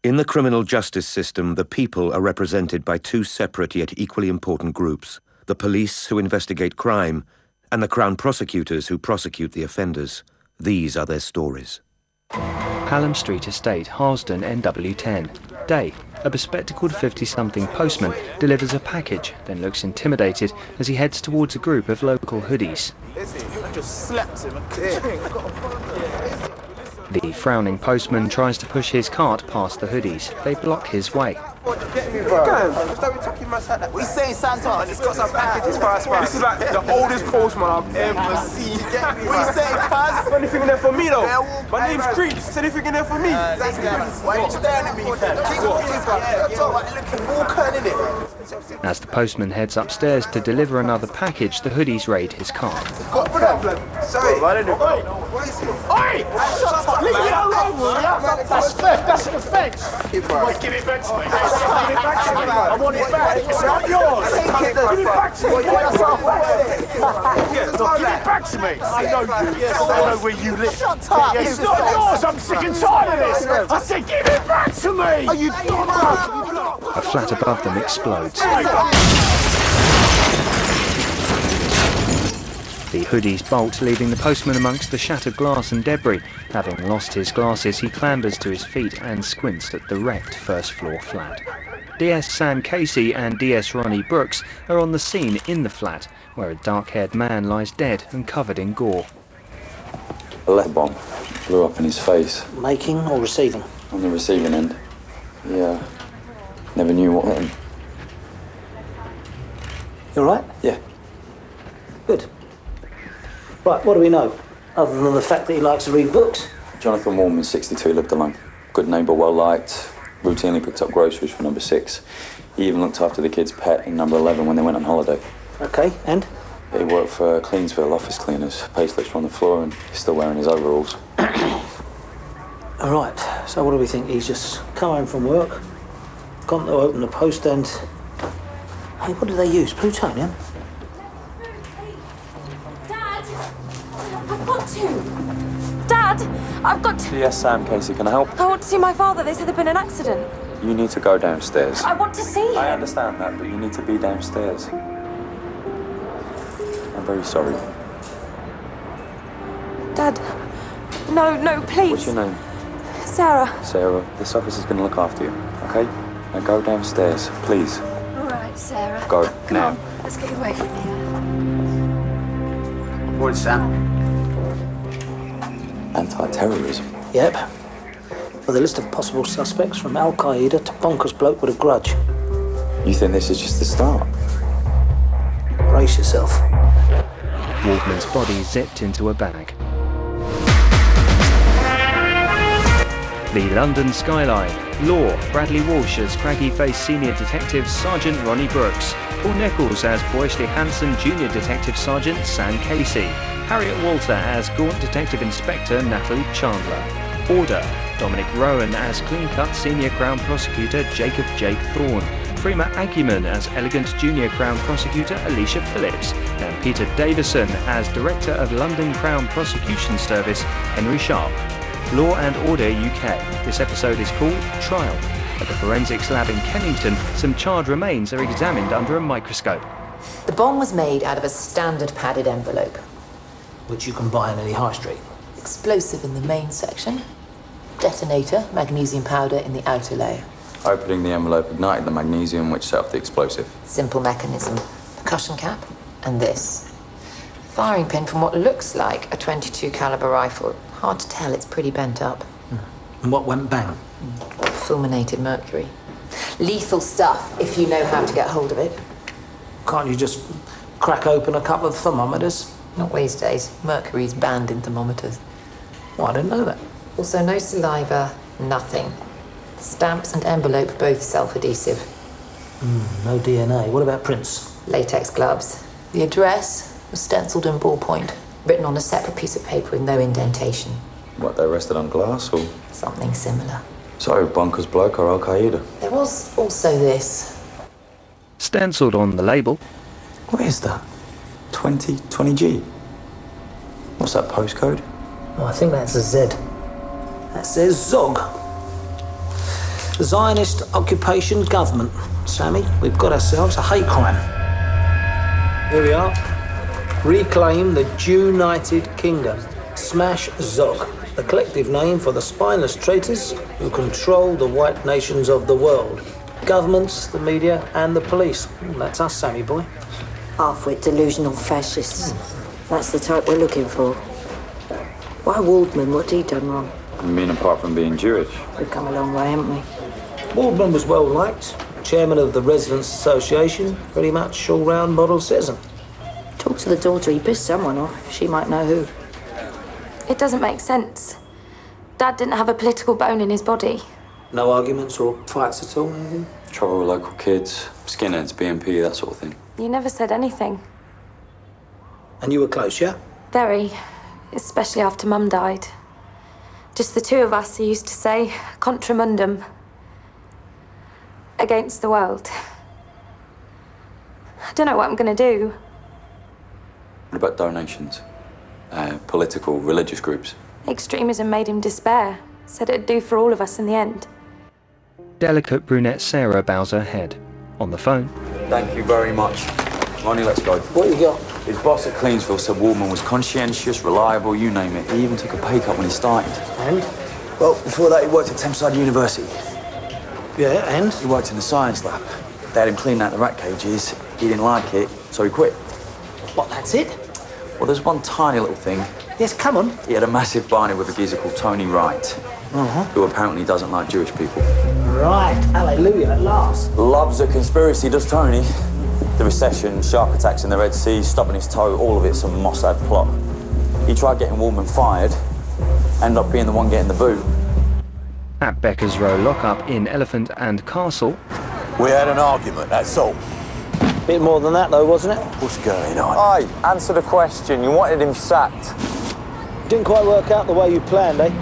In the criminal justice system, the people are represented by two separate yet equally important groups: the police, who investigate crime, and the Crown prosecutors, who prosecute the offenders. These are their stories. Hallam Street Estate, Harlesden, NW10. Day. A bespectacled 50-something postman delivers a package, then looks intimidated as he heads towards a group of local hoodies. The frowning postman tries to push his cart past the hoodies. They block his way. We say Santa and it's got some packages for us. This is like the oldest postman I've ever seen. We say cuz. Anything in there for me though? My name's Creeps. Is anything in there for me? Why are you staring at me? As the postman heads upstairs to deliver another package, the hoodies raid his car. What problem? Sorry. Oi! Shut up! Leave me alone! That's theft, that's an offence! Give it back to me. I want it back. It's not yours. Give it back to me. Give it back to me. I know you. I know where you live. Shut up. It's not yours. I'm sick and tired of this. I said give it back to me. Are you A flat above them explodes. The hoodies bolt, leaving the postman amongst the shattered glass and debris. Having lost his glasses, he clambers to his feet and squints at the wrecked first-floor flat. DS Sam Casey and DS Ronnie Brooks are on the scene in the flat, where a dark-haired man lies dead and covered in gore. A lead bomb blew up in his face. Making or receiving? On the receiving end. Yeah. Never knew what hit him. You all right? Yeah. Good. Right, what do we know? Other than the fact that he likes to read books? Jonathan Warman, 62, lived alone. Good neighbour, well-liked. Routinely picked up groceries for number 6. He even looked after the kids' pet in number 11 when they went on holiday. Okay, and? He worked for Cleansville office cleaners. Payslips were on the floor and he's still wearing his overalls. All right, so what do we think? He's just come home from work, gone to open the post and... Hey, what do they use? Plutonium? Dad, I've got to... Yes, Sam Casey, can I help? I want to see my father. They said there'd been an accident. You need to go downstairs. I want to see him. I understand that, but you need to be downstairs. I'm very sorry. Dad, no, please. What's your name? Sarah. Sarah, this officer's going to look after you, okay? Now go downstairs, please. All right, Sarah. Go, Come now. on, let's get away from here. What is Sam? Anti-terrorism. Yep. With a list of possible suspects from Al-Qaeda to bonkers bloke with a grudge. You think this is just the start? Brace yourself. Waldman's body zipped into a bag. The London skyline. Law. Bradley Walsh as craggy-faced senior detective Sergeant Ronnie Brooks. Paul Nichols as boyishly handsome junior detective Sergeant Sam Casey. Harriet Walter as gaunt detective inspector Natalie Chandler. Order. Dominic Rowan as clean-cut senior Crown prosecutor Jacob Jake Thorne. Freema Agyeman as elegant junior Crown prosecutor Alicia Phillips. And Peter Davison as director of London Crown Prosecution Service Henry Sharp. Law and Order UK. This episode is called Trial. At the forensics lab in Kennington, some charred remains are examined under a microscope. The bomb was made out of a standard padded envelope. Which you can buy in any high street. Explosive in the main section. Detonator, magnesium powder in the outer layer. Opening the envelope ignited the magnesium, which set off the explosive. Simple mechanism. Percussion cap, and this. Firing pin from what looks like a .22 caliber rifle. Hard to tell, it's pretty bent up. And what went bang? Fulminated mercury. Lethal stuff, if you know how to get hold of it. Can't you just crack open a couple of thermometers? Not these days. Mercury's banned in thermometers. Well, I didn't know that. Also, no saliva, nothing. Stamps and envelope both self-adhesive. No DNA. What about prints? Latex gloves. The address was stenciled in ballpoint, written on a separate piece of paper with no indentation. What, they rested on glass or? Something similar. So, bonkers bloke or Al-Qaeda? There was also this. Stenciled on the label. What is that? 20G? What's that postcode? Oh, I think that's a Z. That says Zog. The Zionist occupation government. Sammy, we've got ourselves a hate crime. Here we are. Reclaim the Jew-United Kingdom. Smash Zog, the collective name for the spineless traitors who control the white nations of the world. Governments, the media, and the police. That's us, Sammy boy. Half-wit delusional fascists. That's the type we're looking for. Why Waldman? What'd he done wrong? I mean, apart from being Jewish. We've come a long way, haven't we? Waldman was well liked, chairman of the Residents' Association, pretty much all-round model citizen. Talk to the daughter. He pissed someone off. She might know who. It doesn't make sense. Dad didn't have a political bone in his body. No arguments or fights at all, anything? Trouble with local kids, skinheads, BNP, that sort of thing. You never said anything. And you were close, yeah? Very. Especially after Mum died. Just the two of us, he used to say, contra mundum. Against the world. I don't know what I'm going to do. What about donations? Political, religious groups? Extremism made him despair. Said it'd do for all of us in the end. Delicate brunette Sarah bows her head. On the phone. Thank you very much. Ronnie, let's go. What you got? His boss at Cleansville said Waldman was conscientious, reliable, you name it. He even took a pay cut when he started. And? Well, before that, he worked at Thameside University. Yeah, and? He worked in the science lab. They had him clean out the rat cages. He didn't like it, so he quit. What, that's it? Well, there's one tiny little thing. Yes, come on. He had a massive barney with a geezer called Tony Wright, who apparently doesn't like Jewish people. Right, hallelujah, at last. Loves a conspiracy, does Tony. The recession, shark attacks in the Red Sea, stubbing his toe, all of it some Mossad plot. He tried getting Waldman fired, ended up being the one getting the boot. At Becker's Row lockup in Elephant and Castle. We had an argument, that's all. Bit more than that, though, wasn't it? What's going on? Aye, answer the question. You wanted him sacked. Didn't quite work out the way you planned, eh?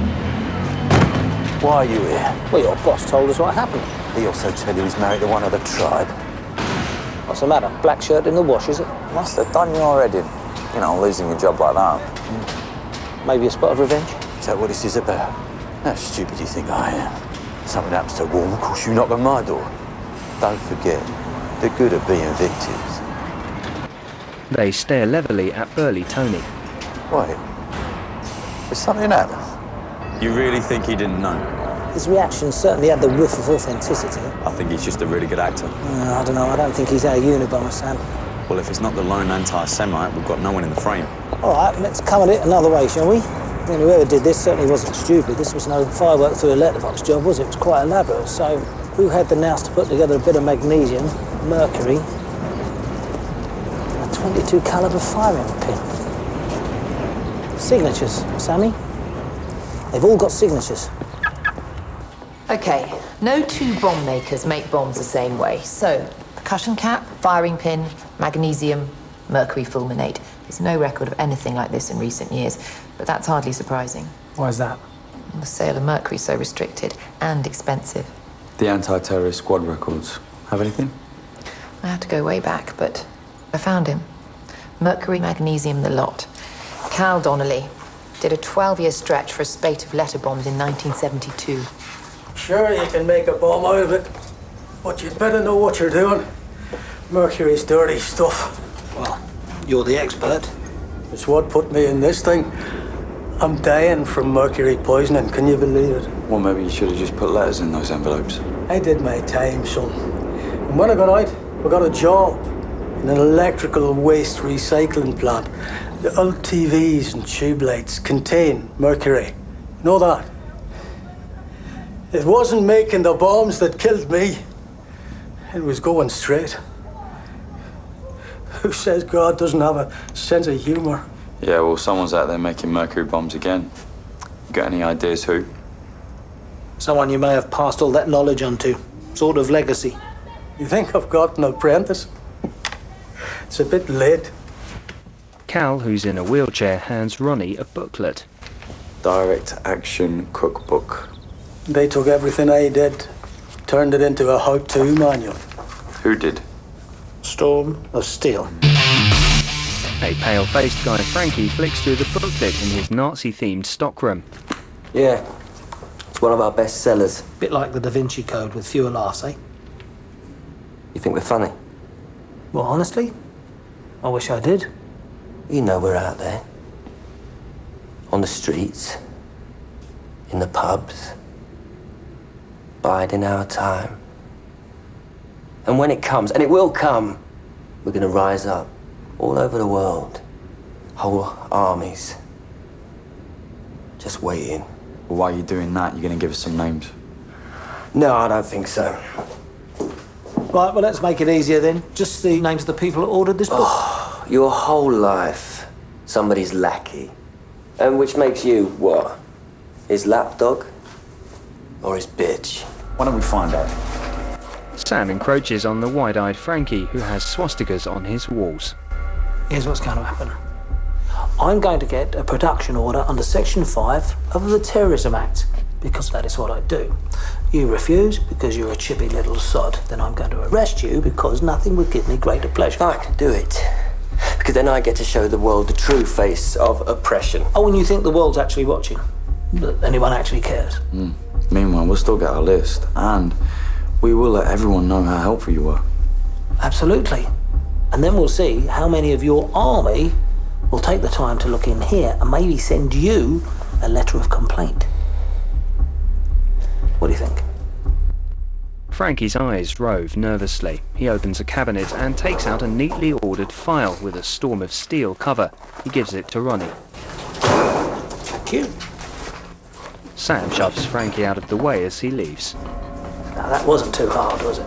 Why are you here? Well, your boss told us what happened. He also tell you he's married to one of the tribe. What's the matter? Black shirt in the wash, is it? Must have done your head in. You know, losing your job like that. Maybe a spot of revenge? Is that what this is about? How stupid do you think I am? Something happens to Warren, of course you knock on my door. Don't forget, the good are being victims. They stare levelly at burly Tony. Wait, has something happened? You really think he didn't know? His reaction certainly had the whiff of authenticity. I think he's just a really good actor. I don't know, I don't think he's our Unabomber, Sam. Well, if it's not the lone anti-Semite, we've got no one in the frame. All right, let's come at it another way, shall we? I mean, whoever did this certainly wasn't stupid. This was no firework through a letterbox job, was it? It was quite elaborate. So, who had the nous to put together a bit of magnesium, mercury, and a .22 caliber firing pin? Signatures, Sammy. They've all got signatures. Okay, no two bomb makers make bombs the same way. So, percussion cap, firing pin, magnesium, mercury fulminate. There's no record of anything like this in recent years, but that's hardly surprising. Why is that? The sale of mercury is so restricted and expensive. The anti-terrorist squad records. Have anything? I had to go way back, but I found him. Mercury, magnesium, the lot. Cal Donnelly did a 12-year stretch for a spate of letter bombs in 1972. Sure, you can make a bomb out of it, but you'd better know what you're doing. Mercury's dirty stuff. Well, you're the expert. It's what put me in this thing. I'm dying from mercury poisoning, can you believe it? Well, maybe you should have just put letters in those envelopes. I did my time, son. And when I got out, I got a job in an electrical waste recycling plant. The old TVs and tube lights contain mercury. You know that? It wasn't making the bombs that killed me. It was going straight. Who says God doesn't have a sense of humor? Yeah, well, someone's out there making mercury bombs again. Got any ideas who? Someone you may have passed all that knowledge on to. Sort of legacy. You think I've got an apprentice? It's a bit late. Cal, who's in a wheelchair, hands Ronnie a booklet. Direct Action Cookbook. They took everything I did, turned it into a how-to manual. Who did? Storm of Steel. A pale-faced guy, Frankie, flicks through the booklet in his Nazi-themed stockroom. Yeah. It's one of our best sellers. Bit like the Da Vinci Code with fewer laughs, eh? You think we're funny? Well, honestly, I wish I did. You know we're out there. On the streets. In the pubs. Biding our time. And when it comes, and it will come, we're going to rise up all over the world. Whole armies. Just waiting. Well, while you're doing that, you're going to give us some names? No, I don't think so. Right, well, let's make it easier then. Just the names of the people who ordered this book. Oh, your whole life, somebody's lackey. And which makes you what? His lapdog? Or his bitch? Why don't we find out? Sam encroaches on the wide-eyed Frankie, who has swastikas on his walls. Here's what's going to happen. I'm going to get a production order under Section 5 of the Terrorism Act, because that is what I do. You refuse because you're a chippy little sod. Then I'm going to arrest you because nothing would give me greater pleasure. I can do it. Because then I get to show the world the true face of oppression. Oh, and you think the world's actually watching? That anyone actually cares? Meanwhile, we'll still get our list, and we will let everyone know how helpful you were. Absolutely. And then we'll see how many of your army will take the time to look in here and maybe send you a letter of complaint. What do you think? Frankie's eyes rove nervously. He opens a cabinet and takes out a neatly ordered file with a Storm of Steel cover. He gives it to Ronnie. Thank you. Sam shoves Frankie out of the way as he leaves. Now, that wasn't too hard, was it?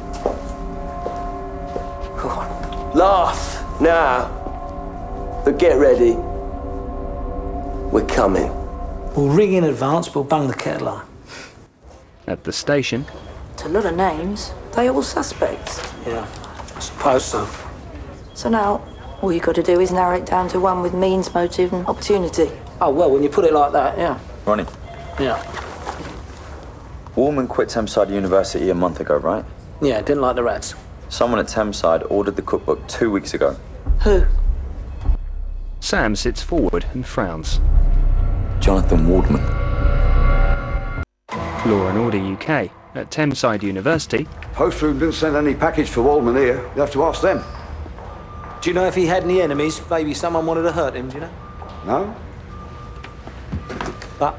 Laugh now. But get ready. We're coming. We'll ring in advance, we'll bung the kettle on. At the station... It's a lot of names. They all suspects. Yeah, I suppose so. So now, all you got to do is narrow it down to one with means, motive and opportunity. Oh, well, when you put it like that, yeah. Ronnie. Yeah. Woolman quit Thameside University a month ago, right? Yeah, didn't like the rats. Someone at Thameside ordered the cookbook 2 weeks ago. Who? Sam sits forward and frowns. Jonathan Waldman. Law and Order UK. At Thameside University... Post room didn't send any package for Waldman here. You have to ask them. Do you know if he had any enemies? Maybe someone wanted to hurt him, do you know? No. But?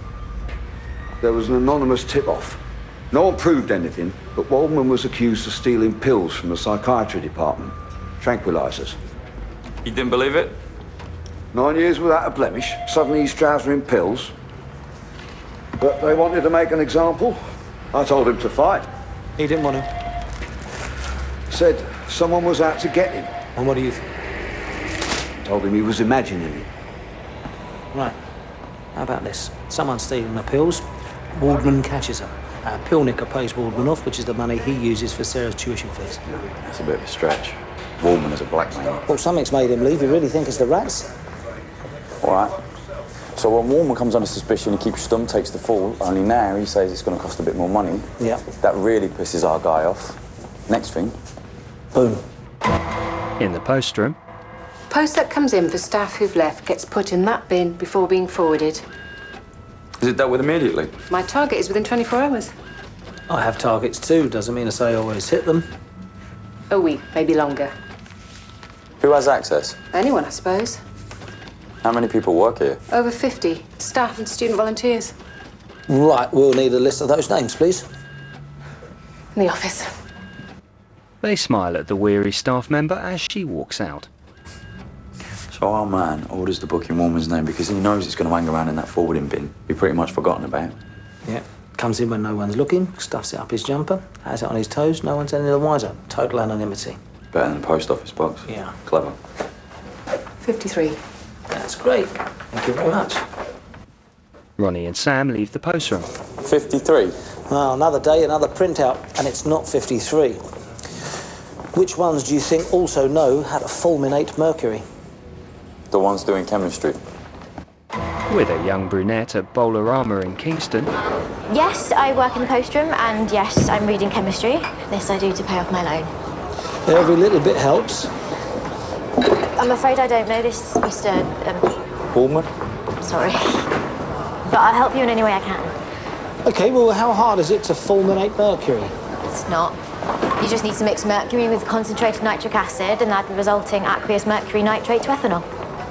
There was an anonymous tip-off. No one proved anything, but Waldman was accused of stealing pills from the psychiatry department. Tranquilizers. You didn't believe it? 9 years without a blemish. Suddenly he's trousering pills. But they wanted to make an example. I told him to fight. He didn't want to? Said someone was out to get him. And what do you think? Told him he was imagining it. Right. How about this? Someone's stealing the pills. Waldman catches them. Pillnicker pays Waldman off, which is the money he uses for Sarah's tuition fees. That's a bit of a stretch. Waldman is a blackmailer. Well, something's made him leave. You really think it's the rats? All right. So when Waldman comes under suspicion, he keeps stum, takes the fall. Only now he says it's going to cost a bit more money. Yeah. That really pisses our guy off. Next thing. Boom. In the post room. Post that comes in for staff who've left gets put in that bin before being forwarded. Is it dealt with immediately? My target is within 24 hours. I have targets too. Doesn't mean to say I always hit them. A week, maybe longer. Who has access? Anyone, I suppose. How many people work here? Over 50. Staff and student volunteers. Right, we'll need a list of those names, please. In the office. They smile at the weary staff member as she walks out. So our man orders the book in Waldman's name because he knows it's going to hang around in that forwarding bin. Be pretty much forgotten about. Yeah. Comes in when no one's looking, stuffs it up his jumper, has it on his toes, no one's any the wiser. Total anonymity. Better than the post office box. Yeah. Clever. 53. That's great. Thank you very much. Ronnie and Sam leave the post room. 53? Well, another day, another printout, and it's not 53. Which ones do you think also know how to fulminate mercury? The ones doing chemistry. With a young brunette at Bowlerama in Kingston. Yes, I work in the post room, and yes, I'm reading chemistry. This I do to pay off my loan. Every little bit helps. I'm afraid I don't know this, Mr. Waldman? Sorry. But I'll help you in any way I can. OK, well, how hard is it to fulminate mercury? It's not. You just need to mix mercury with concentrated nitric acid and add the resulting aqueous mercury nitrate to ethanol.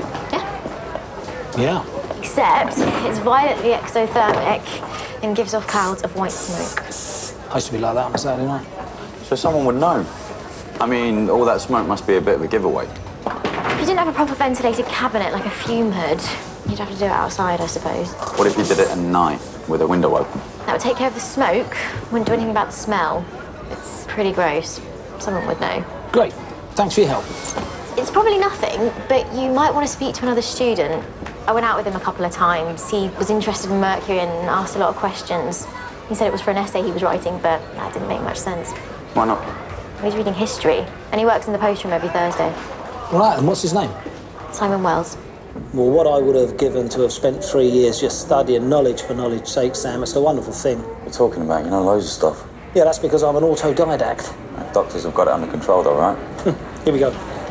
Yeah. Except it's violently exothermic and gives off clouds of white smoke. I used to be like that on a Saturday night. So someone would know. I mean, all that smoke must be a bit of a giveaway. If you didn't have a proper ventilated cabinet like a fume hood, you'd have to do it outside, I suppose. What if you did it at night with a window open? That would take care of the smoke, wouldn't do anything about the smell. It's pretty gross. Someone would know. Great. Thanks for your help. It's probably nothing, but you might want to speak to another student. I went out with him a couple of times. He was interested in mercury and asked a lot of questions. He said it was for an essay he was writing, but that didn't make much sense. Why not? He's reading history, and he works in the post room every Thursday. Right, and what's his name? Simon Wells. Well, what I would have given to have spent 3 years just studying knowledge for knowledge's sake, Sam, it's a wonderful thing. What are you talking about? You know loads of stuff. Yeah, that's because I'm an autodidact. Doctors have got it under control, though, right? Here we go.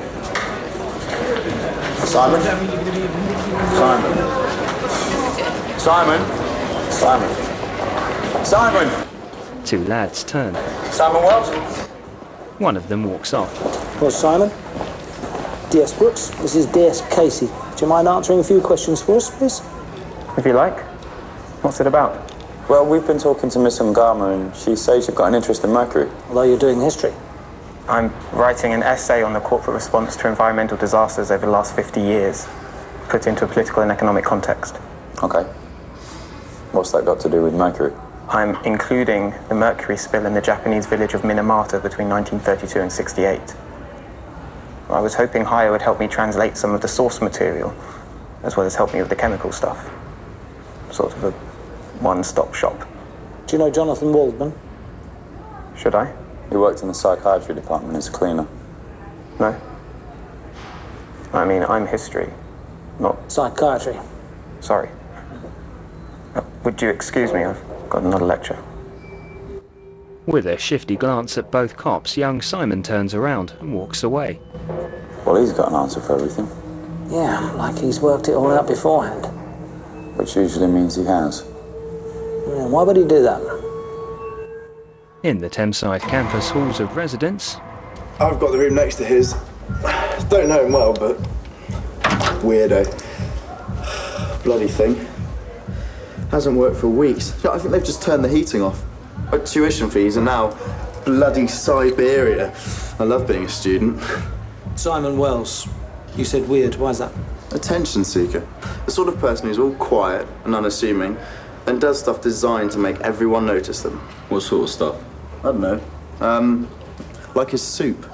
Simon? Simon? Simon? Two lads turn. Simon Wells? One of them walks off. Well, Simon? D.S. Brooks, this is D.S. Casey. Do you mind answering a few questions for us, please? If you like. What's it about? Well, we've been talking to Miss Ungama, and she says you've got an interest in mercury. Although you're doing history. I'm writing an essay on the corporate response to environmental disasters over the last 50 years, put into a political and economic context. Okay. What's that got to do with mercury? I'm including the mercury spill in the Japanese village of Minamata between 1932 and 68. I was hoping Haya would help me translate some of the source material, as well as help me with the chemical stuff. Sort of a one-stop shop. Do you know Jonathan Waldman? Should I? He worked in the psychiatry department as a cleaner. No. I mean, I'm history, not... Psychiatry. Sorry. Would you excuse me? I've got another lecture. With a shifty glance at both cops, young Simon turns around and walks away. Well, he's got an answer for everything. Yeah, like he's worked it all out beforehand. Which usually means he has. Yeah, why would he do that? In the Thameside campus halls of residence... I've got the room next to his. Don't know him well, but... weirdo. Bloody thing. Hasn't worked for weeks. I think they've just turned the heating off. Tuition fees are now bloody Siberia. I love being a student. Simon Wells. You said weird. Why is that? Attention seeker. The sort of person who's all quiet and unassuming and does stuff designed to make everyone notice them. What sort of stuff? I don't know. Like his soup.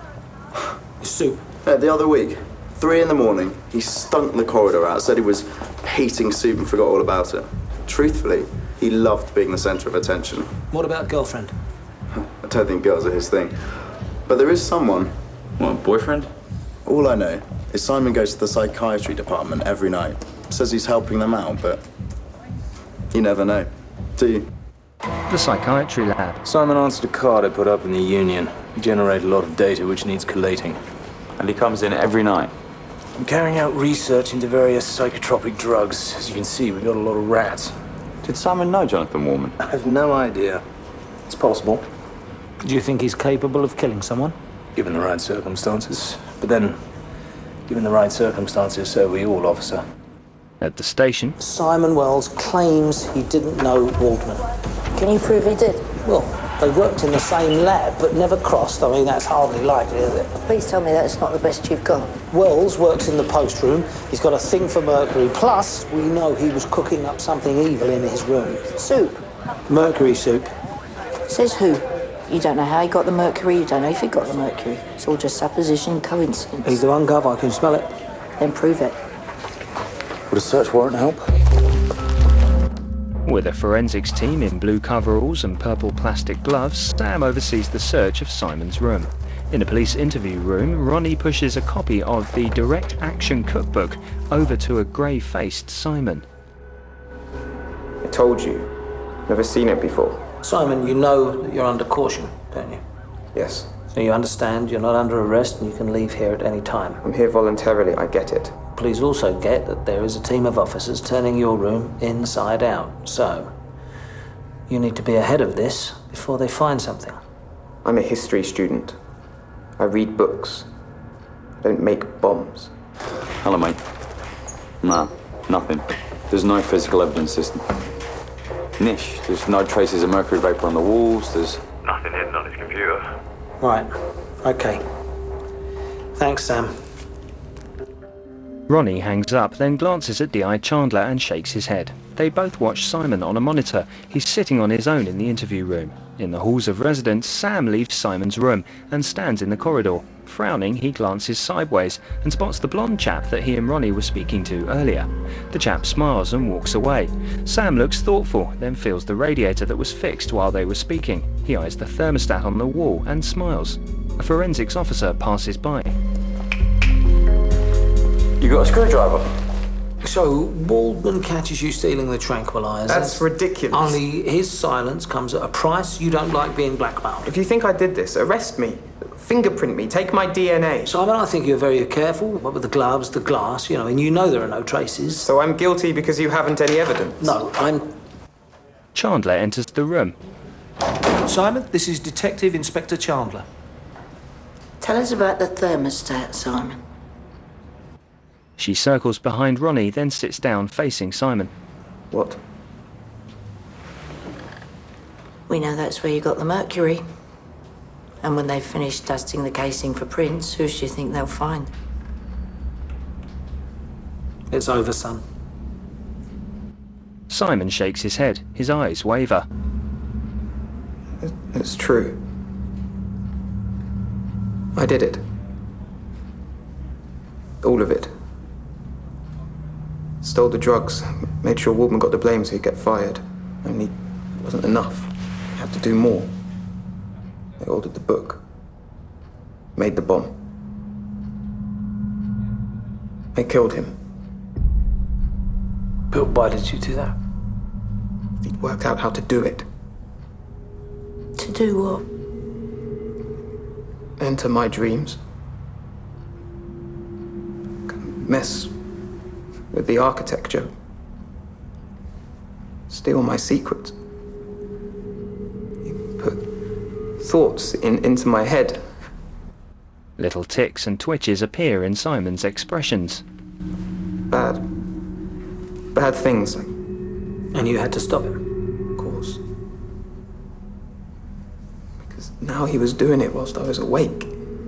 His soup? Yeah, the other week, 3 in the morning, he stunk the corridor out, said he was hating soup and forgot all about it. Truthfully, he loved being the centre of attention. What about girlfriend? I don't think girls are his thing. But there is someone. What, boyfriend? All I know is Simon goes to the psychiatry department every night. Says he's helping them out, but you never know, do you? The psychiatry lab. Simon answered a card I put up in the union. He generated a lot of data which needs collating. And he comes in every night? I'm carrying out research into various psychotropic drugs. As you can see, we've got a lot of rats. Did Simon know Jonathan Warman? I have no idea. It's possible. Do you think he's capable of killing someone? Given the right circumstances. But then, given the right circumstances, so are we all, officer. At the station... Simon Wells claims he didn't know Waldman. Can you prove he did? Well, they worked in the same lab, but never crossed. I mean, that's hardly likely, is it? Please tell me that's not the best you've got. Wells works in the post room. He's got a thing for mercury. Plus, we know he was cooking up something evil in his room. Soup? Mercury soup. Says who? You don't know how he got the mercury, you don't know if he got the mercury. It's all just supposition, coincidence. He's the one, Gov. I can smell it. Then prove it. Would a search warrant help? With a forensics team in blue coveralls and purple plastic gloves, Sam oversees the search of Simon's room. In a police interview room, Ronnie pushes a copy of the Direct Action Cookbook over to a grey-faced Simon. I told you. Never seen it before. Simon, you know that you're under caution, don't you? Yes. So you understand you're not under arrest and you can leave here at any time. I'm here voluntarily, I get it. Please also get that there is a team of officers turning your room inside out. So, You need to be ahead of this before they find something. I'm a history student. I read books. I don't make bombs. Hello, mate. Nah, nothing. There's no physical evidence system. Nish, there's no traces of mercury vapor on the walls, there's... Nothing hidden on his computer. Right. Okay. Thanks, Sam. Ronnie hangs up, then glances at D.I. Chandler and shakes his head. They both watch Simon on a monitor. He's sitting on his own in the interview room. In the halls of residence, Sam leaves Simon's room and stands in the corridor. Frowning, he glances sideways and spots the blonde chap that he and Ronnie were speaking to earlier. The chap smiles and walks away. Sam looks thoughtful, then feels the radiator that was fixed while they were speaking. He eyes the thermostat on the wall and smiles. A forensics officer passes by. You got a screwdriver? So, Waldman catches you stealing the tranquilizers. That's ridiculous. Only his silence comes at a price. You don't like being blackmailed. If you think I did this, arrest me. Fingerprint me. Take my DNA. Simon, I think you're very careful. What with the gloves, the glass, and you know there are no traces. So I'm guilty because you haven't any evidence? No, I'm... Chandler enters the room. Simon, this is Detective Inspector Chandler. Tell us about the thermostat, Simon. She circles behind Ronnie, then sits down facing Simon. What? We know that's where you got the mercury. And when they've finished dusting the casing for prints, who do you think they'll find? It's over, son. Simon shakes his head. His eyes waver. It's true. I did it. All of it. Stole the drugs, made sure Waldman got the blame so he'd get fired. Only it wasn't enough. He had to do more. I ordered the book. Made the bomb. I killed him. But why did you do that? He'd worked out how to do it. To do what? Enter my dreams. Mess with the architecture. Steal my secrets. Put thoughts into my head. Little ticks and twitches appear in Simon's expressions. Bad things. And you had to stop him? Of course. Because now he was doing it whilst I was awake.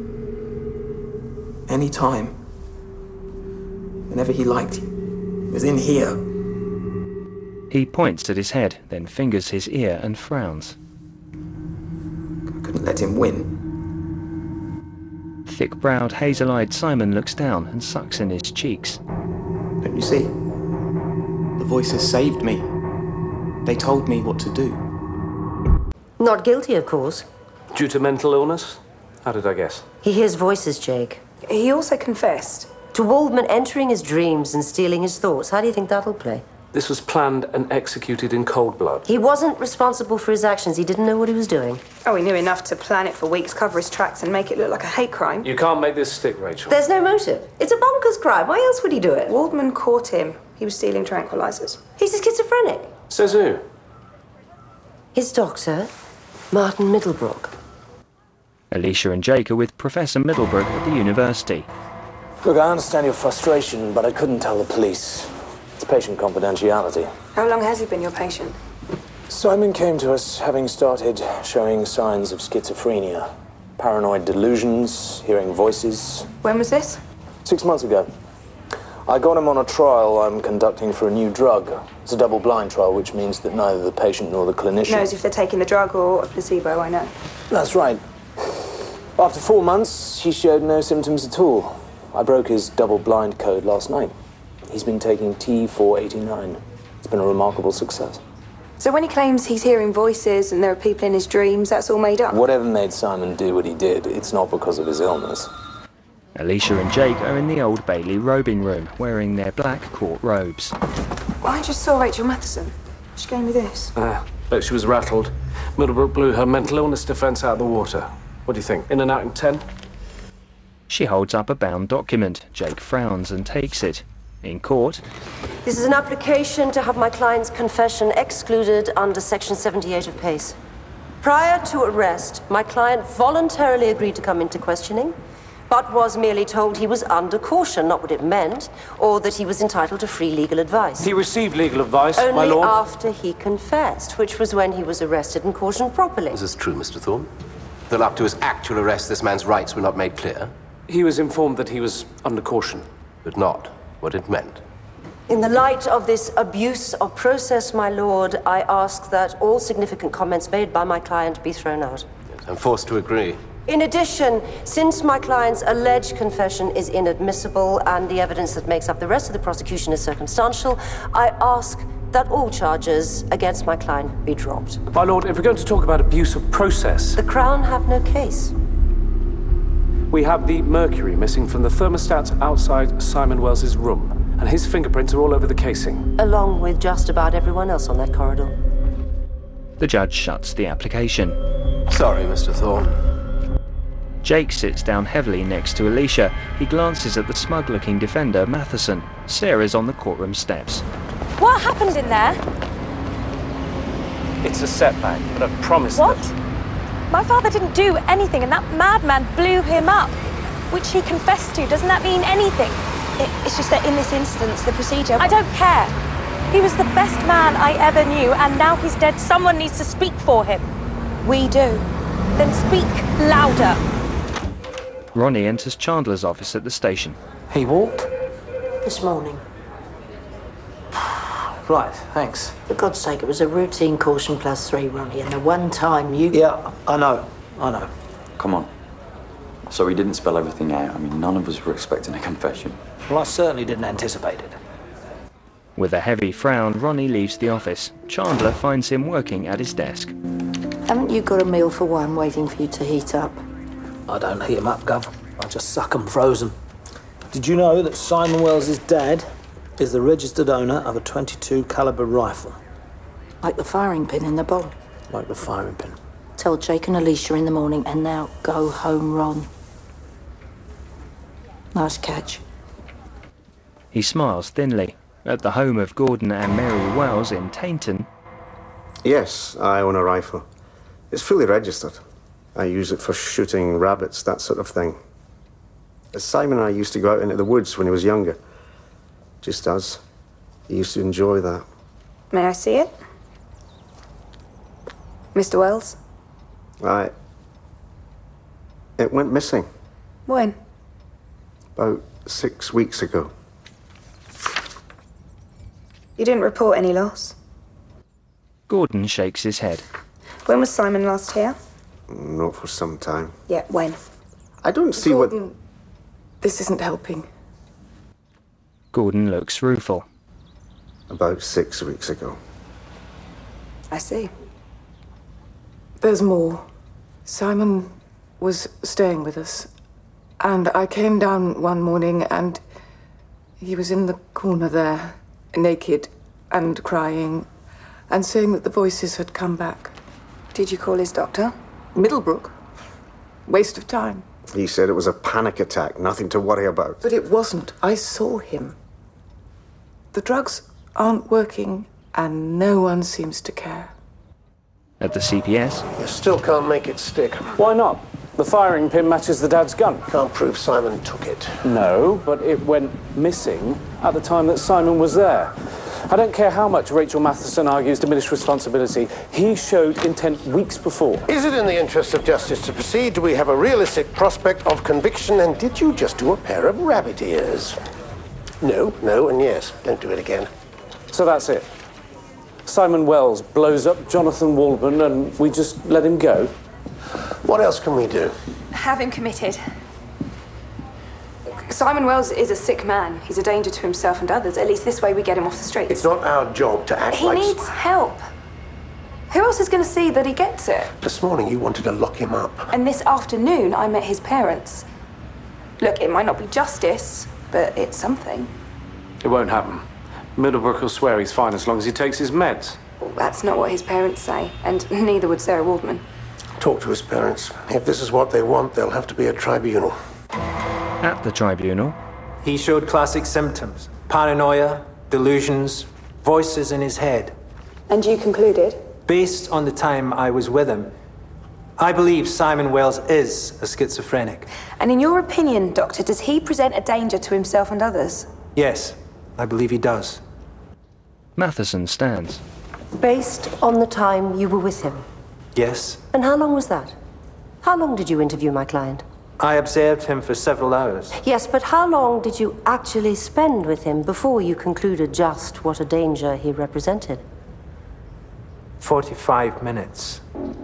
Any time. Whenever he liked, he was in here. He points at his head, then fingers his ear and frowns. I couldn't let him win. Thick-browed, hazel-eyed Simon looks down and sucks in his cheeks. Don't you see? The voices saved me. They told me what to do. Not guilty, of course. Due to mental illness? How did I guess? He hears voices, Jake. He also confessed. To Waldman entering his dreams and stealing his thoughts. How do you think that'll play? This was planned and executed in cold blood. He wasn't responsible for his actions. He didn't know what he was doing. Oh, he knew enough to plan it for weeks, cover his tracks, and make it look like a hate crime. You can't make this stick, Rachel. There's no motive. It's a bonkers crime. Why else would he do it? Waldman caught him. He was stealing tranquilizers. He's a schizophrenic. Says who? His doctor, Martin Middlebrook. Alicia and Jake are with Professor Middlebrook at the university. Look, I understand your frustration, but I couldn't tell the police. It's patient confidentiality. How long has he been your patient? Simon came to us having started showing signs of schizophrenia. Paranoid delusions, hearing voices. When was this? 6 months ago. I got him on a trial I'm conducting for a new drug. It's a double-blind trial, which means that neither the patient nor the clinician Knows if they're taking the drug or a placebo, I know. That's right. After 4 months, he showed no symptoms at all. I broke his double-blind code last night. He's been taking T489. It's been a remarkable success. So when he claims he's hearing voices and there are people in his dreams, that's all made up? Whatever made Simon do what he did, it's not because of his illness. Alicia and Jake are in the Old Bailey robing room, wearing their black court robes. I just saw Rachel Matheson. She gave me this. Bet she was rattled. Middlebrook blew her mental illness defense out of the water. What do you think? In and out in 10? She holds up a bound document. Jake frowns and takes it. In court, This is an application to have my client's confession excluded under Section 78 of PACE. Prior to arrest, my client voluntarily agreed to come into questioning, but was merely told he was under caution, not what it meant, or that he was entitled to free legal advice. He received legal advice, my Only lord. after he confessed, which was when he was arrested and cautioned properly. Is this true, Mr. Thorne? That up to his actual arrest, this man's rights were not made clear? He was informed that he was under caution. But not what it meant. In the light of this abuse of process, my lord, I ask that all significant comments made by my client be thrown out. Yes, I'm forced to agree. In addition, since my client's alleged confession is inadmissible and the evidence that makes up the rest of the prosecution is circumstantial, I ask that all charges against my client be dropped. My lord, if we're going to talk about abuse of process... The Crown have no case. We have the mercury missing from the thermostat outside Simon Wells's room, and his fingerprints are all over the casing. Along with just about everyone else on that corridor. the judge shuts the application. Sorry, Mr. Thorne. Jake sits down heavily next to Alicia. He glances at the smug-looking defender, Matheson. Sarah's on the courtroom steps. What happened in there? It's a setback, but I promise What? that... My father didn't do anything, and that madman blew him up, which he confessed to. Doesn't that mean anything? It's just that in this instance, the procedure... I don't care. He was the best man I ever knew, and now he's dead. Someone needs to speak for him. We do. Then speak louder. Ronnie enters Chandler's office at the station. He walked? This morning. Right, thanks. For God's sake, it was a routine caution +3, Ronnie, and the one time you... Yeah, I know. Come on. So he didn't spell everything out. I mean, none of us were expecting a confession. Well, I certainly didn't anticipate it. With a heavy frown, Ronnie leaves the office. Chandler finds him working at his desk. Haven't you got a meal for one waiting for you to heat up? I don't heat 'em up, Gov. I just suck 'em frozen. Did you know that Simon Wells's dad is the registered owner of a .22 caliber rifle? Like the firing pin in the bowl? Like the firing pin. Tell Jake and Alicia in the morning, and now go home, Ron. Nice catch. He smiles thinly. At the home of Gordon and Mary Wells in Tainton. Yes, I own a rifle. It's fully registered. I use it for shooting rabbits, that sort of thing. Simon and I used to go out into the woods when he was younger. Just us. He used to enjoy that. May I see it? Mr. Wells? It went missing When? about 6 weeks ago. You didn't report any loss? Gordon shakes his head. When was Simon last here? Not for some time. Yeah, when? I don't see Gordon, this isn't helping. Gordon looks rueful. About 6 weeks ago. I see. There's more. Simon was staying with us, and I came down one morning and he was in the corner there, naked and crying, and saying that the voices had come back. Did you call his doctor? Middlebrook. Waste of time. He said it was a panic attack, nothing to worry about. But it wasn't. I saw him. The drugs aren't working, and no one seems to care. At the CPS. You still can't make it stick. Why not? The firing pin matches the dad's gun. Can't prove Simon took it. No, but it went missing at the time that Simon was there. I don't care how much Rachel Matheson argues diminished responsibility. He showed intent weeks before. Is it in the interest of justice to proceed? Do we have a realistic prospect of conviction? And did you just do a pair of rabbit ears? No, and yes. Don't do it again. So that's it. Simon Wells blows up Jonathan Waldman and we just let him go. What else can we do? Have him committed. Simon Wells is a sick man. He's a danger to himself and others. At least this way we get him off the streets. It's not our job to act like... He needs help. Who else is going to see that he gets it? This morning you wanted to lock him up. And this afternoon I met his parents. Look, it might not be justice, but it's something. It won't happen. Middlebrook will swear he's fine as long as he takes his meds. Well, that's not what his parents say, and neither would Sarah Waldman. Talk to his parents. If this is what they want, there'll have to be a tribunal. At the tribunal. He showed classic symptoms. Paranoia, delusions, voices in his head. And you concluded? Based on the time I was with him, I believe Simon Wells is a schizophrenic. And in your opinion, Doctor, does he present a danger to himself and others? Yes, I believe he does. Matheson stands. Based on the time you were with him? Yes. And how long was that? How long did you interview my client? I observed him for several hours. Yes, but how long did you actually spend with him before you concluded just what a danger he represented? 45 minutes.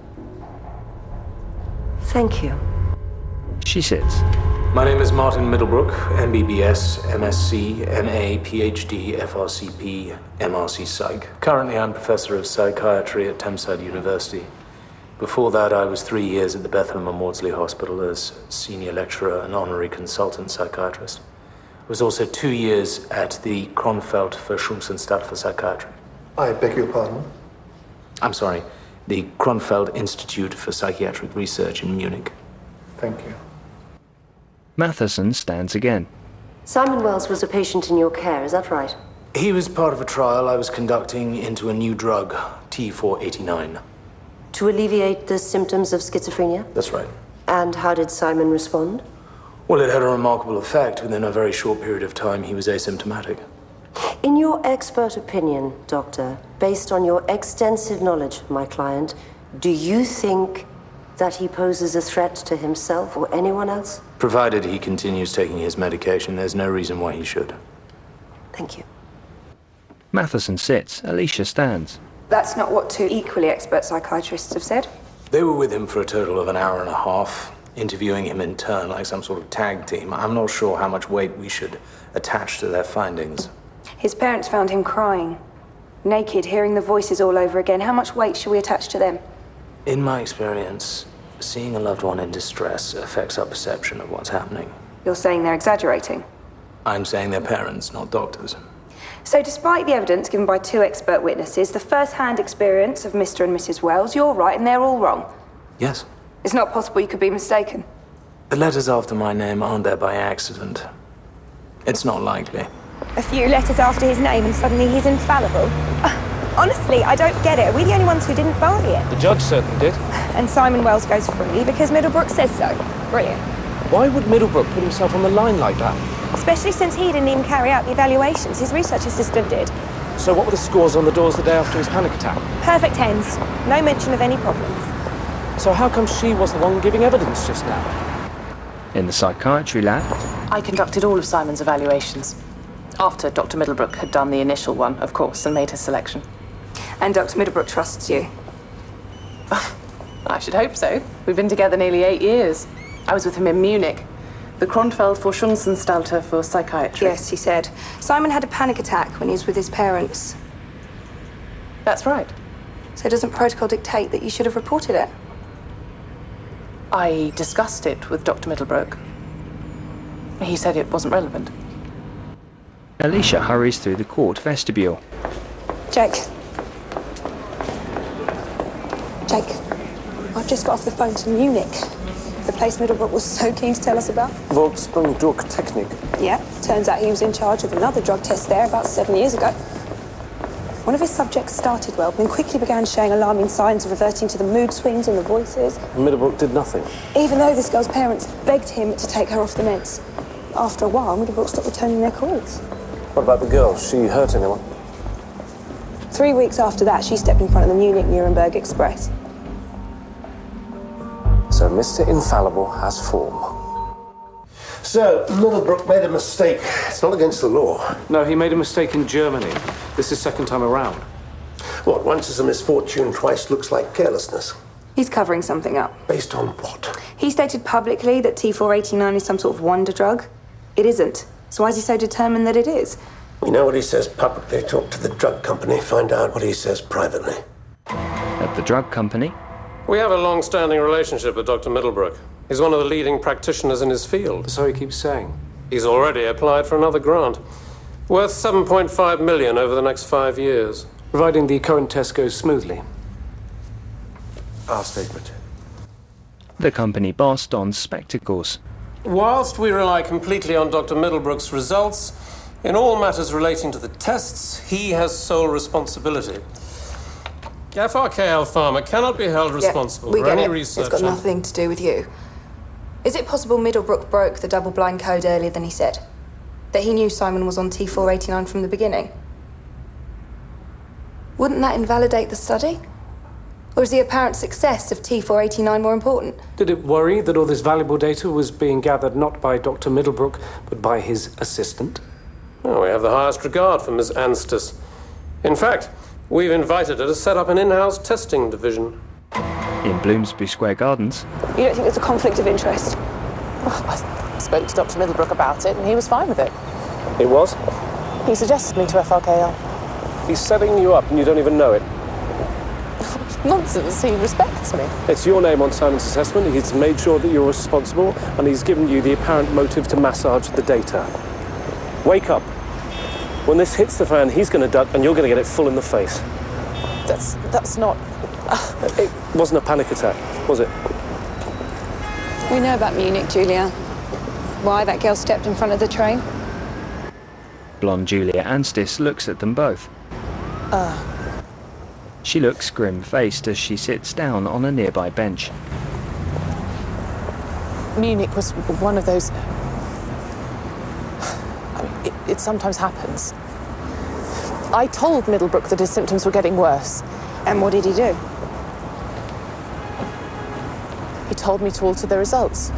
Thank you. She sits. My name is Martin Middlebrook, MBBS, MSc, MA, PhD, FRCP, MRC Psych. Currently, I'm Professor of Psychiatry at Thameside University. Before that, I was 3 years at the Bethlehem and Maudsley Hospital as Senior Lecturer and Honorary Consultant Psychiatrist. I was also 2 years at the Kronfeld Forschungsanstalt for Psychiatry. I beg your pardon? I'm sorry, the Kronfeld Institute for Psychiatric Research in Munich. Thank you. Matheson stands again. Simon Wells was a patient in your care, is that right? He was part of a trial I was conducting into a new drug, T489. To alleviate the symptoms of schizophrenia? That's right. And how did Simon respond? Well, it had a remarkable effect. Within a very short period of time, he was asymptomatic. In your expert opinion, Doctor, based on your extensive knowledge of my client, do you think that he poses a threat to himself or anyone else? Provided he continues taking his medication, there's no reason why he should. Thank you. Matheson sits. Alicia stands. That's not what two equally expert psychiatrists have said. They were with him for a total of an hour and a half, interviewing him in turn like some sort of tag team. I'm not sure how much weight we should attach to their findings. His parents found him crying, naked, hearing the voices all over again. How much weight should we attach to them? In my experience, seeing a loved one in distress affects our perception of what's happening. You're saying they're exaggerating? I'm saying they're parents, not doctors. So despite the evidence given by two expert witnesses, the first-hand experience of Mr. and Mrs. Wells, you're right and they're all wrong. Yes. It's not possible you could be mistaken. The letters after my name aren't there by accident. It's not likely. A few letters after his name and suddenly he's infallible. Honestly, I don't get it. Are we the only ones who didn't buy it? The judge certainly did. And Simon Wells goes free because Middlebrook says so. Brilliant. Why would Middlebrook put himself on the line like that? Especially since he didn't even carry out the evaluations. His research assistant did. So what were the scores on the doors the day after his panic attack? Perfect 10s. No mention of any problems. So how come she was the one giving evidence just now? In the psychiatry lab. I conducted all of Simon's evaluations. After Dr. Middlebrook had done the initial one, of course, and made his selection. And Dr. Middlebrook trusts you? I should hope so. We've been together nearly 8 years. I was with him in Munich. The Kronfeld Forschungsanstalt for Psychiatry. Yes, he said. Simon had a panic attack when he was with his parents. That's right. So doesn't protocol dictate that you should have reported it? I discussed it with Dr. Middlebrook. He said it wasn't relevant. Alicia hurries through the court vestibule. Jake. Jake, I've just got off the phone to Munich. The place Middlebrook was so keen to tell us about. Wolfsburg-Drucktechnik. Yeah, turns out he was in charge of another drug test there about 7 years ago. One of his subjects started well, then quickly began showing alarming signs of reverting to the mood swings and the voices. Middlebrook did nothing. Even though this girl's parents begged him to take her off the meds. After a while, Middlebrook stopped returning their calls. What about the girl? She hurt anyone? 3 weeks after that, she stepped in front of the Munich-Nuremberg Express. So Mr. Infallible has form. So, Middlebrook made a mistake. It's not against the law. No, he made a mistake in Germany. This is second time around. What, once is a misfortune, twice looks like carelessness. He's covering something up. Based on what? He stated publicly that T489 is some sort of wonder drug. It isn't. So why is he so determined that it is? We know what he says publicly. Talk to the drug company, find out what he says privately. At the drug company. We have a long-standing relationship with Dr. Middlebrook. He's one of the leading practitioners in his field. So he keeps saying. He's already applied for another grant. Worth $7.5 million over the next 5 years. Providing the current test goes smoothly. Our statement. The company boss dons spectacles. Whilst we rely completely on Dr. Middlebrook's results, In all matters relating to the tests, he has sole responsibility. FRKL Pharma cannot be held responsible we for get any it. research. It's got nothing to do with you. Is it possible Middlebrook broke the double-blind code earlier than he said? That he knew Simon was on T489 from the beginning? Wouldn't that invalidate the study? Or is the apparent success of T489 more important? Did it worry that all this valuable data was being gathered not by Dr. Middlebrook, but by his assistant? Oh, we have the highest regard for Ms. Anstis. In fact, we've invited her to set up an in-house testing division. In Bloomsbury Square Gardens. You don't think there's a conflict of interest? Well, I spoke to Dr. Middlebrook about it, and he was fine with it. It was? He suggested me to FRKL. He's setting you up and you don't even know it. Nonsense, he respects me. It's your name on Simon's assessment. He's made sure that you're responsible, and he's given you the apparent motive to massage the data. Wake up. When this hits the fan, he's going to duck, and you're going to get it full in the face. That's not... It wasn't a panic attack, was it? We know about Munich, Julia. Why that girl stepped in front of the train? Blonde Julia Anstis looks at them both. She looks grim-faced as she sits down on a nearby bench. Munich was one of those... I mean, it sometimes happens. I told Middlebrook that his symptoms were getting worse. And what did he do? He told me to alter the results.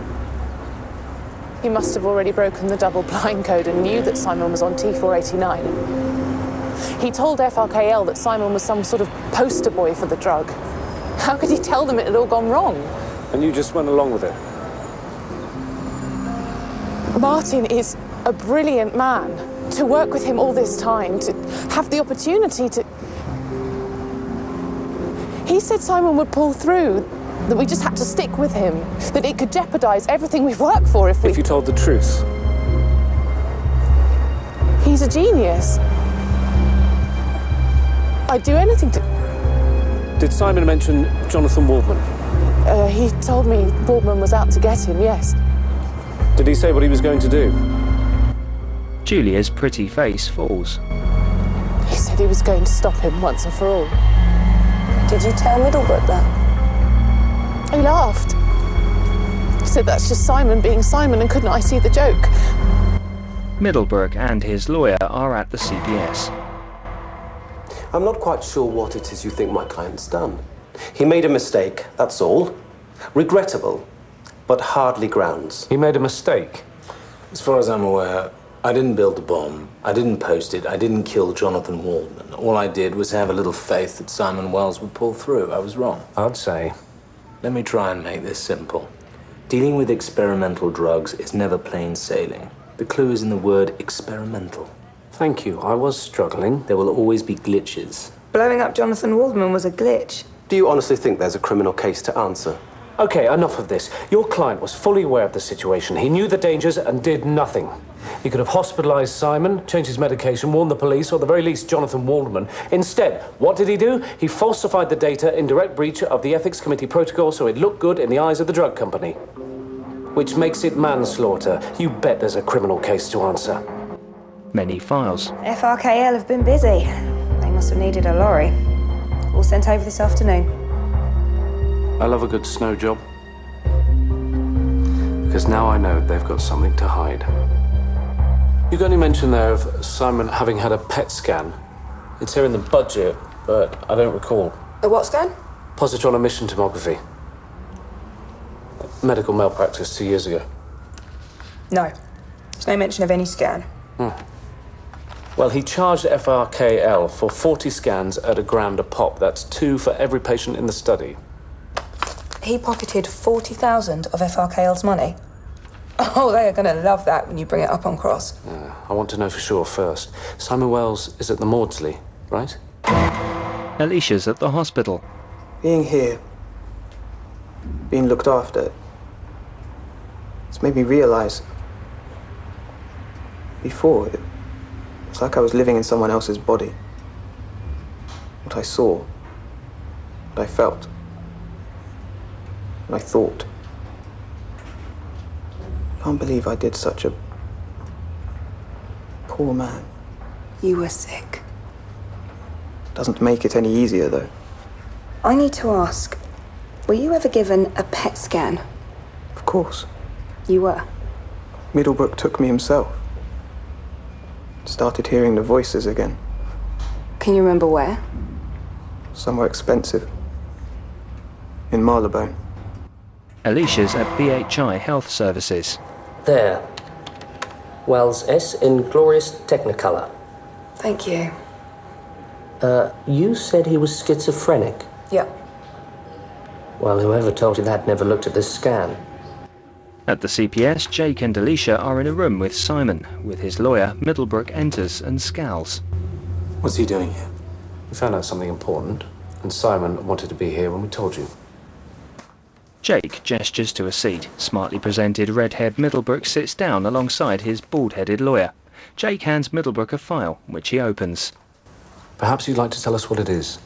He must have already broken the double-blind code and knew that Simon was on T489. He told FRKL that Simon was some sort of poster boy for the drug. How could he tell them it had all gone wrong? And you just went along with it? Martin is a brilliant man. To work with him all this time, to have the opportunity to... He said Simon would pull through, that we just had to stick with him, that it could jeopardise everything we've worked for if we... If you told the truth. He's a genius. I'd do anything to... Did Simon mention Jonathan Waldman? He told me Waldman was out to get him, yes. Did he say what he was going to do? Julia's pretty face falls. He said he was going to stop him once and for all. Did you tell Middlebrook that? He laughed. He said that's just Simon being Simon, and couldn't I see the joke? Middlebrook and his lawyer are at the CPS. I'm not quite sure what it is you think my client's done. He made a mistake, that's all. Regrettable, but hardly grounds. He made a mistake? As far as I'm aware, I didn't build the bomb, I didn't post it, I didn't kill Jonathan Waldman. All I did was have a little faith that Simon Wells would pull through. I was wrong. I'd say. Let me try and make this simple. Dealing with experimental drugs is never plain sailing. The clue is in the word experimental. Thank you. I was struggling. There will always be glitches. Blowing up Jonathan Waldman was a glitch. Do you honestly think there's a criminal case to answer? Okay, enough of this. Your client was fully aware of the situation. He knew the dangers and did nothing. He could have hospitalized Simon, changed his medication, warned the police, or at the very least Jonathan Waldman. Instead, what did he do? He falsified the data in direct breach of the Ethics Committee protocol so it looked good in the eyes of the drug company. Which makes it manslaughter. You bet there's a criminal case to answer. Many files. FRKL have been busy. They must have needed a lorry. All sent over this afternoon. I love a good snow job. Because now I know they've got something to hide. You got any mention there of Simon having had a PET scan? It's here in the budget, but I don't recall. A what scan? Positron emission tomography. Medical malpractice 2 years ago. No. There's no mention of any scan. Well, he charged FRKL for 40 scans at £1 a pop. That's 2 for every patient in the study. He pocketed 40,000 of FRKL's money. Oh, they are going to love that when you bring it up on Cross. I want to know for sure first. Simon Wells is at the Maudsley, right? Alicia's at the hospital. Being here, being looked after, it's made me realise. Before, it's like I was living in someone else's body. What I saw, what I felt, what I thought. I can't believe I did such a poor man. You were sick. Doesn't make it any easier, though. I need to ask, were you ever given a PET scan? Of course. You were? Middlebrook took me himself. Started hearing the voices again. Can you remember where? Somewhere expensive. In Marylebone. Alicia's at BHI Health Services. There. Wells S in glorious Technicolor. Thank you. You said he was schizophrenic. Yep. Well, whoever told you that never looked at this scan. At the CPS, Jake and Alicia are in a room with Simon. With his lawyer, Middlebrook enters and scowls. What's he doing here? We found out something important, and Simon wanted to be here when we told you. Jake gestures to a seat. Smartly presented red-haired Middlebrook sits down alongside his bald-headed lawyer. Jake hands Middlebrook a file, which he opens. Perhaps you'd like to tell us what it is.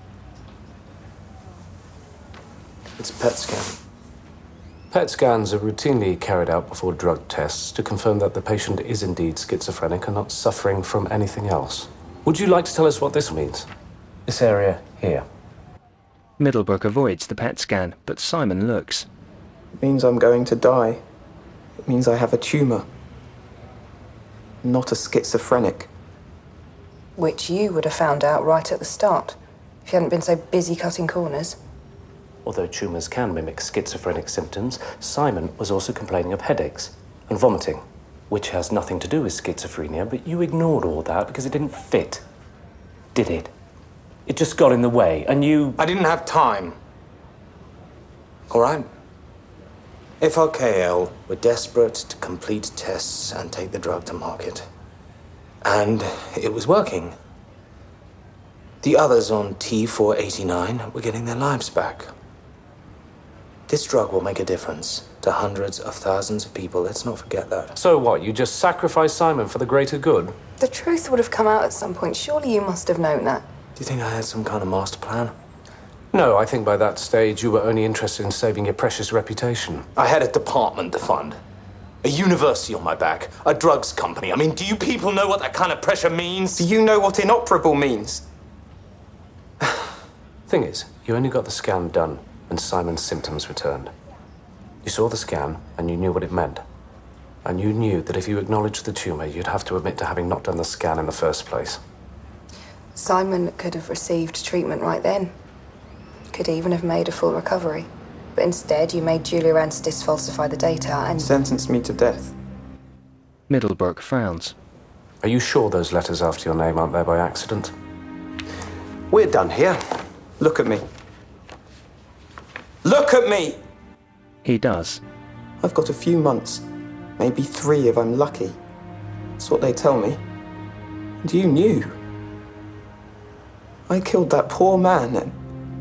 It's a PET scan. PET scans are routinely carried out before drug tests to confirm that the patient is indeed schizophrenic and not suffering from anything else. Would you like to tell us what this means? This area here. Middlebrook avoids the PET scan, but Simon looks. It means I'm going to die. It means I have a tumour. I'm not a schizophrenic. Which you would have found out right at the start, if you hadn't been so busy cutting corners. Although tumours can mimic schizophrenic symptoms, Simon was also complaining of headaches and vomiting, which has nothing to do with schizophrenia, but you ignored all that because it didn't fit. Did it? It just got in the way, and you... I didn't have time. All right? FRKL were desperate to complete tests and take the drug to market. And it was working. The others on T489 were getting their lives back. This drug will make a difference to hundreds of thousands of people. Let's not forget that. So what, you just sacrificed Simon for the greater good? The truth would have come out at some point. Surely you must have known that. Do you think I had some kind of master plan? No, I think by that stage you were only interested in saving your precious reputation. I had a department to fund. A university on my back. A drugs company. I mean, do you people know what that kind of pressure means? Do you know what inoperable means? Thing is, you only got the scan done when Simon's symptoms returned. You saw the scan and you knew what it meant. And you knew that if you acknowledged the tumour, you'd have to admit to having not done the scan in the first place. Simon could have received treatment right then. Could even have made a full recovery. But instead, you made Julia Anstice falsify the data and... sentenced me to death. Middlebrook frowns. Are you sure those letters after your name aren't there by accident? We're done here. Look at me. Look at me! He does. I've got a few months. Maybe 3 if I'm lucky. That's what they tell me. And you knew. I killed that poor man and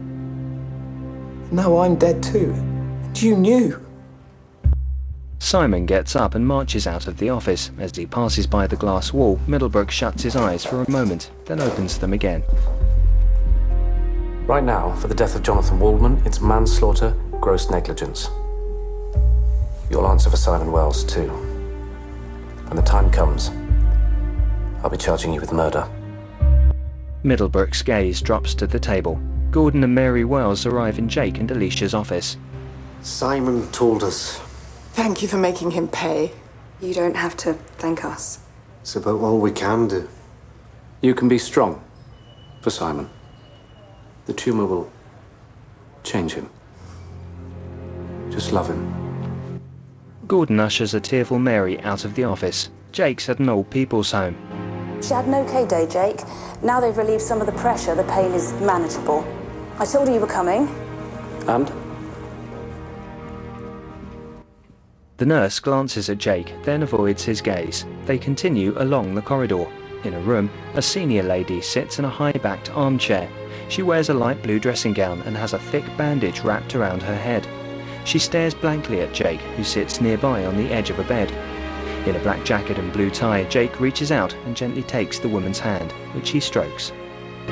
now I'm dead too. And you knew. Simon gets up and marches out of the office. As he passes by the glass wall, Middlebrook shuts his eyes for a moment, then opens them again. Right now, for the death of Jonathan Waldman, it's manslaughter, gross negligence. You'll answer for Simon Wells, too. When the time comes, I'll be charging you with murder. Middlebrook's gaze drops to the table. Gordon and Mary Wells arrive in Jake and Alicia's office. Simon told us. Thank you for making him pay. You don't have to thank us. It's about all we can do. You can be strong for Simon. The tumour will change him. Just love him. Gordon ushers a tearful Mary out of the office. Jake's at an old people's home. She had an okay day, Jake. Now they've relieved some of the pressure, the pain is manageable. I told her you were coming. And? The nurse glances at Jake, then avoids his gaze. They continue along the corridor. In a room, a senior lady sits in a high-backed armchair. She wears a light blue dressing gown and has a thick bandage wrapped around her head. She stares blankly at Jake, who sits nearby on the edge of a bed. In a black jacket and blue tie, Jake reaches out and gently takes the woman's hand, which he strokes.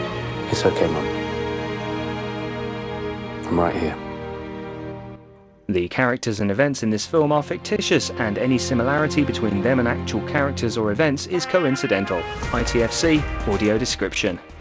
It's okay, Mum. I'm right here. The characters and events in this film are fictitious, and any similarity between them and actual characters or events is coincidental. ITFC audio description.